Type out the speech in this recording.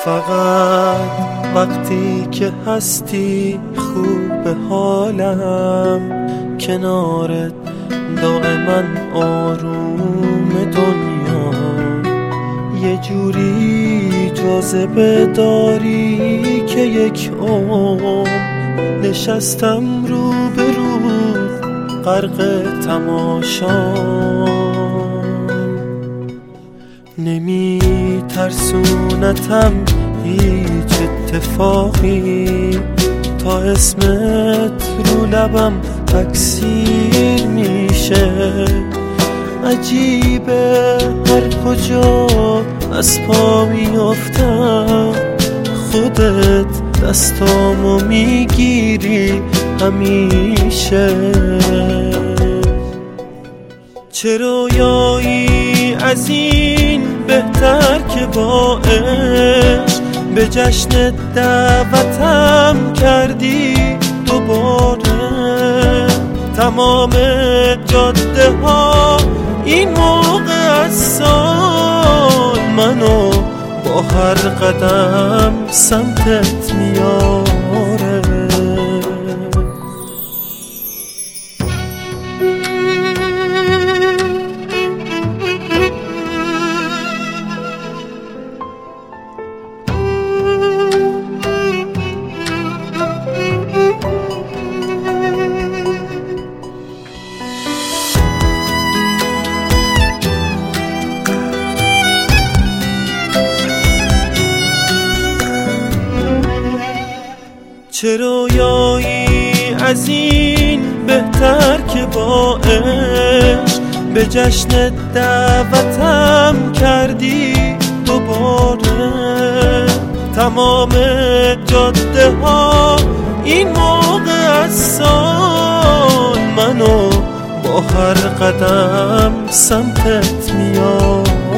فقط وقتی که هستی خوب حالم، کنارت دائما آروم دنیا. یه جوری جاذبه داری که یک عمر نشستم رو به رو غرق تماشا. نمی ترسونتم هیچ اتفاقی، تا اسمت رو لبم تکثیر میشه. عجیبه هر کجا از پا میافتم خودت دستامو میگیری همیشه. چه رویایی از این بهتر که با عشق به جشن دعوتم کردی دوباره. تمام جاده ها این موقع از سال منو با هر قدم سمتت میاره. چه رویایی از این بهتر که با عشق به جشن دعوتم کردی دوباره. تمام جاده ها این موقع از سال منو با هر قدم سمتت میاد.